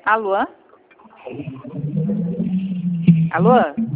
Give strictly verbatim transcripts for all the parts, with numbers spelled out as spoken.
Alô? Alô?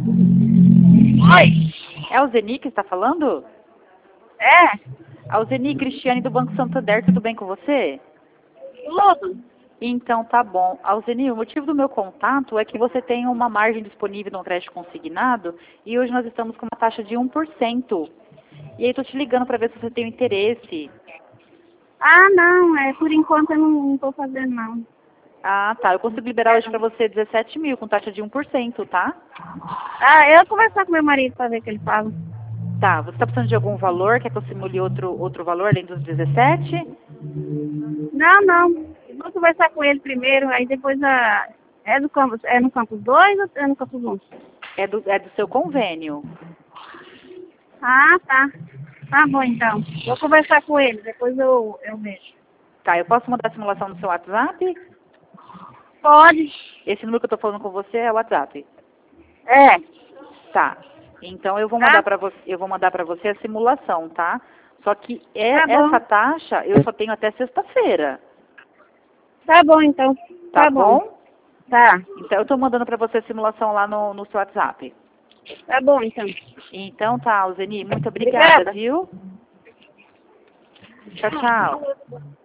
Oi. É o Zeni que está falando? É? É o Zeni Cristiane do Banco Santander, tudo bem com você? Tudo. Então tá bom. Alzeni, o motivo do meu contato é que você tem uma margem disponível no crédito consignado e hoje nós estamos com uma taxa de um por cento. E aí estou te ligando para ver se você tem interesse. Ah, não, é, por enquanto eu não estou fazendo não. Ah, tá. Eu consigo liberar hoje para você dezessete mil com taxa de um por cento, tá? Ah, eu vou conversar com meu marido para ver o que ele fala. Tá. Você está precisando de algum valor? Quer que eu simule outro, outro valor além dos dezessete? Não, não. Eu vou conversar com ele primeiro, aí depois a. É do campus, é no campus dois ou é no campus um? É do, é do seu convênio. Ah, tá. Tá bom então. Vou conversar com ele, depois eu, eu vejo. Tá. Eu posso mandar a simulação no seu WhatsApp? Pode. Esse número que eu estou falando com você é o WhatsApp. É. Tá. Então eu vou Tá? mandar para você, eu vou mandar para você a simulação, tá? Só que é, Tá bom. essa taxa eu só tenho até sexta-feira. Tá bom então. Tá, Tá bom. bom? Tá. Então eu tô mandando para você a simulação lá no, no seu WhatsApp. Tá bom então. Então tá, Alzeni, muito obrigada, Obrigada. viu? Tchau, tchau.